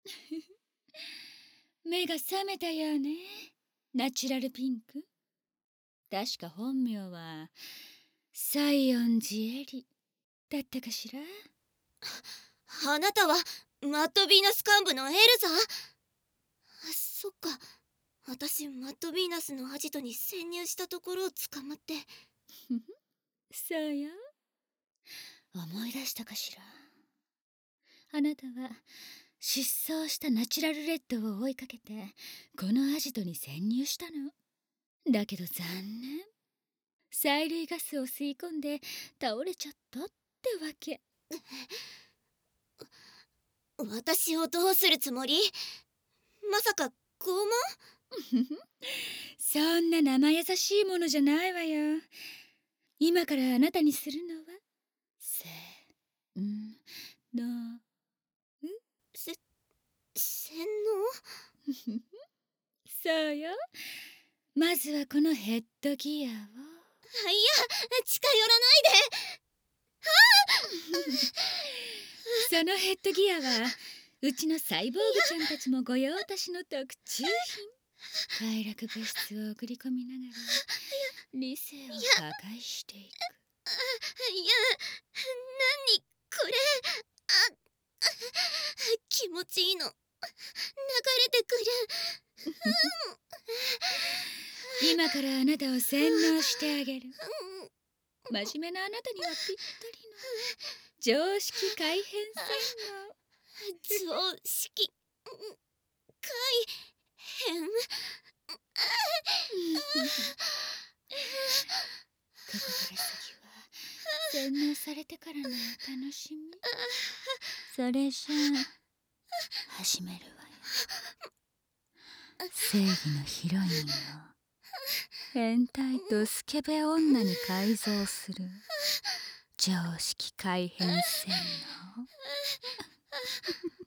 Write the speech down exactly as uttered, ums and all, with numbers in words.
目が覚めたよね、ナチュラルピンク。確か本名は西園寺エリだったかしら。 あなたはマッドヴィーナス幹部のエルザ？そっか、私マッドヴィーナスのアジトに潜入したところを捕まって。 そうよ。思い出したかしら。あなたは失踪したナチュラルレッドを追いかけてこのアジトに潜入したの。だけど残念、催涙ガスを吸い込んで倒れちゃったってわけ。 私をどうするつもり？まさか拷問？ そんな生優しいものじゃないわよ。今からあなたにするのはせんのんせ洗脳？ そうよ。まずはこのヘッドギアを。いや、 近寄らないで。 そのヘッドギアはうちのサイボーグちゃんたちも御用達の特注品。快楽物質を送り込みながら理性を破壊していく。いや、 何これ。あ、気持ちいいの流れてくる。 今からあなたを洗脳してあげる。真面目なあなたにはぴったりの常識改変洗脳。 常識改変。ここから先は洗脳されてからのお楽しみ。それじゃあ始めるわよ。正義のヒロインを変態とスケベ女に改造する常識改変洗脳。